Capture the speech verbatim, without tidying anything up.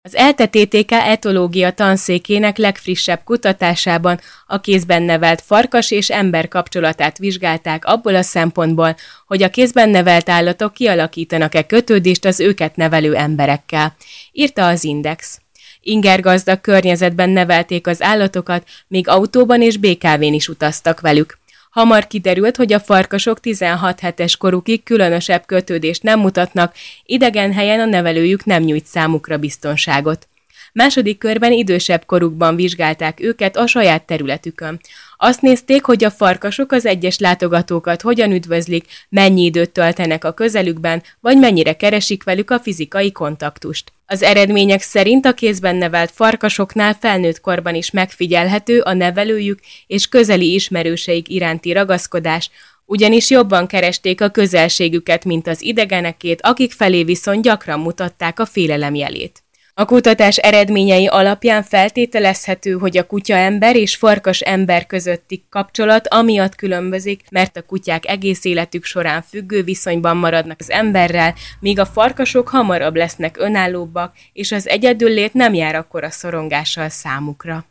Az é el té té té ká etológia tanszékének legfrissebb kutatásában a kézben nevelt farkas és ember kapcsolatát vizsgálták abból a szempontból, hogy a kézben nevelt állatok kialakítanak-e kötődést az őket nevelő emberekkel, írta az Index. Ingergazdag környezetben nevelték az állatokat, még autóban és bé ká vén is utaztak velük. Hamar kiderült, hogy a farkasok tizenhat hetes korukig különösebb kötődést nem mutatnak, idegen helyen a nevelőjük nem nyújt számukra biztonságot. Második körben idősebb korukban vizsgálták őket a saját területükön. Azt nézték, hogy a farkasok az egyes látogatókat hogyan üdvözlik, mennyi időt töltenek a közelükben, vagy mennyire keresik velük a fizikai kontaktust. Az eredmények szerint a kézben nevelt farkasoknál felnőtt korban is megfigyelhető a nevelőjük és közeli ismerőseik iránti ragaszkodás, ugyanis jobban keresték a közelségüket, mint az idegenekét, akik felé viszont gyakran mutatták a félelem jelét. A kutatás eredményei alapján feltételezhető, hogy a kutya-ember és farkas-ember közötti kapcsolat amiatt különbözik, mert a kutyák egész életük során függő viszonyban maradnak az emberrel, míg a farkasok hamarabb lesznek önállóbbak, és az egyedüllét nem jár akkora szorongással számukra.